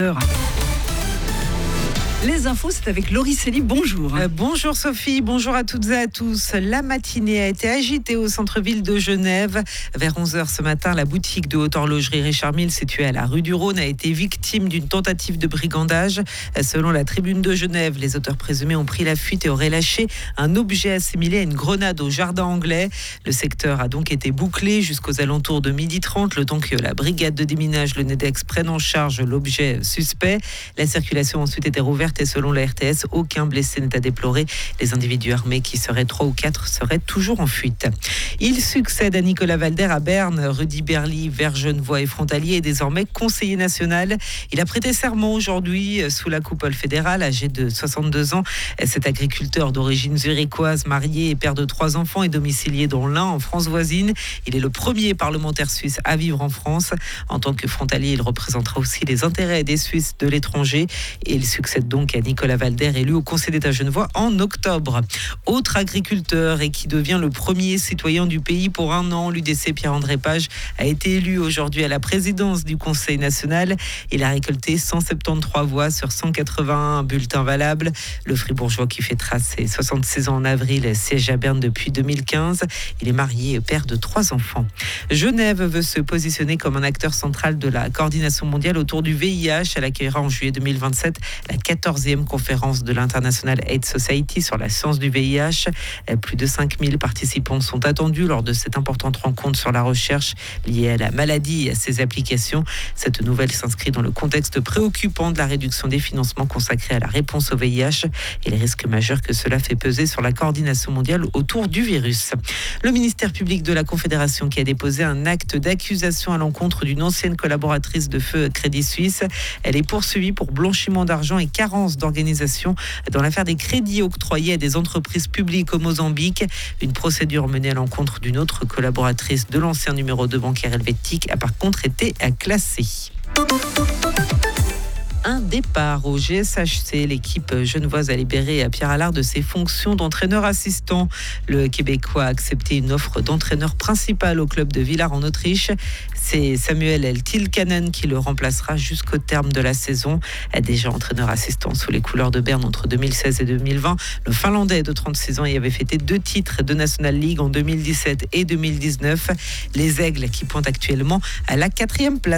Les infos, c'est avec Laurie Célie. Bonjour. Bonjour Sophie, bonjour à toutes et à tous. La matinée a été agitée au centre-ville de Genève. Vers 11h ce matin, la boutique de haute horlogerie Richard Mille, située à la rue du Rhône, a été victime d'une tentative de brigandage. Selon la tribune de Genève, les auteurs présumés ont pris la fuite et auraient lâché un objet assimilé à une grenade au jardin anglais. Le secteur a donc été bouclé jusqu'aux alentours de 12h30, le temps que la brigade de déminage, le NEDEX, prenne en charge l'objet suspect. La circulation a ensuite été rouverte et selon la RTS, aucun blessé n'est à déplorer. Les individus armés, qui seraient 3 ou 4, seraient toujours en fuite. Il succède à Nicolas Walder à Berne. Rudy Berly, vert genevois et frontalier, est désormais conseiller national. Il a prêté serment aujourd'hui sous la coupole fédérale, âgé de 62 ans. Cet agriculteur d'origine zurichoise, marié et père de 3 enfants, est domicilié dans l'Ain, en France voisine. Il est le premier parlementaire suisse à vivre en France. En tant que frontalier, il représentera aussi les intérêts des Suisses de l'étranger. Et il succède donc à Nicolas Walder, élu au Conseil d'État genevois en octobre. Autre agriculteur et qui devient le premier citoyen du pays pour un an, l'UDC Pierre-André Page a été élu aujourd'hui à la présidence du Conseil national. Il a récolté 173 voix sur 181 bulletins valables. Le Fribourgeois, qui fêtera ses 66 ans en avril, siège à Berne depuis 2015. Il est marié et père de 3 enfants. Genève veut se positionner comme un acteur central de la coordination mondiale autour du VIH. Elle accueillera en juillet 2027 la 14e conférence de l'International AIDS Society sur la science du VIH. Plus de 5000 participants sont attendus lors de cette importante rencontre sur la recherche liée à la maladie et à ses applications. Cette nouvelle s'inscrit dans le contexte préoccupant de la réduction des financements consacrés à la réponse au VIH et les risques majeurs que cela fait peser sur la coordination mondiale autour du virus. Le ministère public de la Confédération, qui a déposé un acte d'accusation à l'encontre d'une ancienne collaboratrice de feu Crédit Suisse. Elle est poursuivie pour blanchiment d'argent et carence d'organisation dans l'affaire des crédits octroyés à des entreprises publiques au Mozambique. Une procédure menée à l'encontre d'une autre collaboratrice de l'ancien numéro 2 bancaire helvétique a par contre été classée. Un départ au GSHC. L'équipe genevoise a libéré Pierre Allard de ses fonctions d'entraîneur assistant. Le Québécois a accepté une offre d'entraîneur principal au club de Villars en Autriche. C'est Samuel Tilkanen qui le remplacera jusqu'au terme de la saison. Déjà entraîneur assistant sous les couleurs de Berne entre 2016 et 2020, le Finlandais de 36 ans y avait fêté 2 titres de National League en 2017 et 2019. Les Aigles qui pointent actuellement à la 4e place.